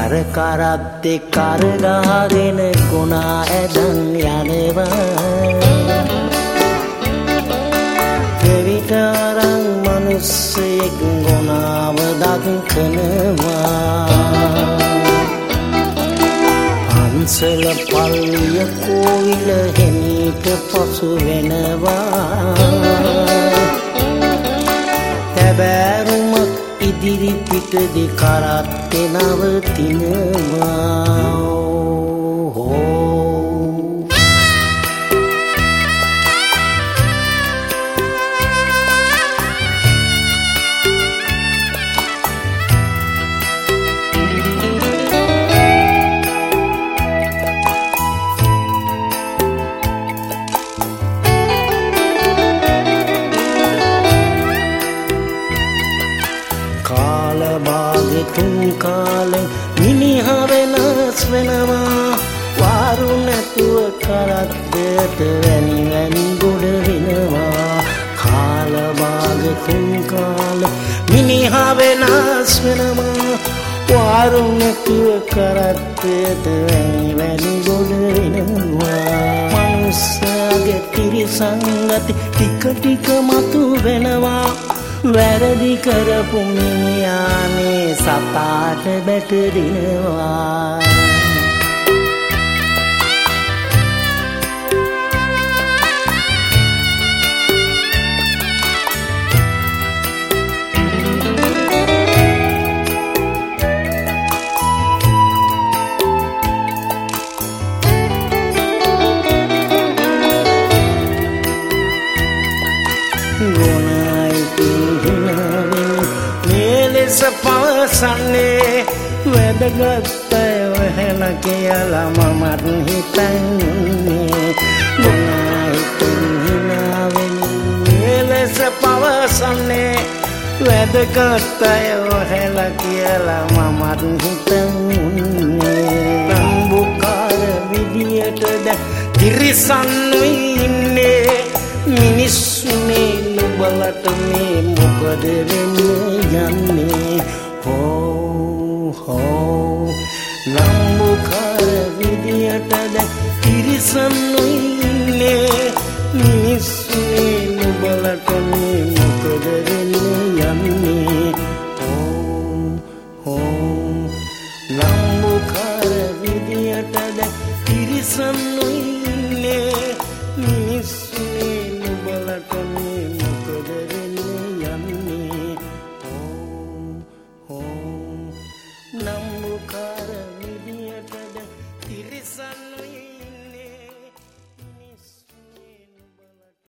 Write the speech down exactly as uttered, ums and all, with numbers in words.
කර කරද්දේ කර ගහගෙන ගුණා ඇදන් යනවා කෙවිත අරන් මිනිස්සෙක් ගුණාව දක්කනවා අන්සල පල්ලිය කෝවිල හෙනීට පසු වෙනවා තැබෑරුමක් ඉදිරි පිටදී කරත්තේ නවතිනවා තුන් කාලෙන් මිනිහ වෙනස් වෙනවා වාරු නැතුව කරත්තට වැනි වැනි ගොඩ වෙනවා කාල භාග තුන් කාලෙන් මිනිහ වෙනස් වෙනවා වාරු නැතුව කරත්තට වැනි වැනි ගොඩ වෙනවා මනුස්සයාගේ තිරිසංගති ටික ටික මතු වෙනවා වැරදි කරපු මිනිහානේ සතාට බැටදිනවා පවසන්නේ වැදගත්ය වෙහෙන කියලා මමත් හිතන්නේ මොනයිතුන් හිනාවෙන්නේ ලෙස පවසන්නේ වැදගත්ය වෙහෙන කියලා මමත් හිතන්නේ රම්බුකාර විදියට දැන් තිරිසන්නුයි ඉන්නේ මිනිස්සුනේ නුඹලට මේ මොකද වෙන්නේ යන්නේ හෝ හෝ ලම්බුකාර විදියට දැන් තිරිසන්නුයි ඉන්නේ මිනිස්සුනේ නුඹලට මේ මොකද වෙන්නේ යන්නේ හෝ හෝ ලම්බුකාර විදියට දැන් තිරිසන්නුයි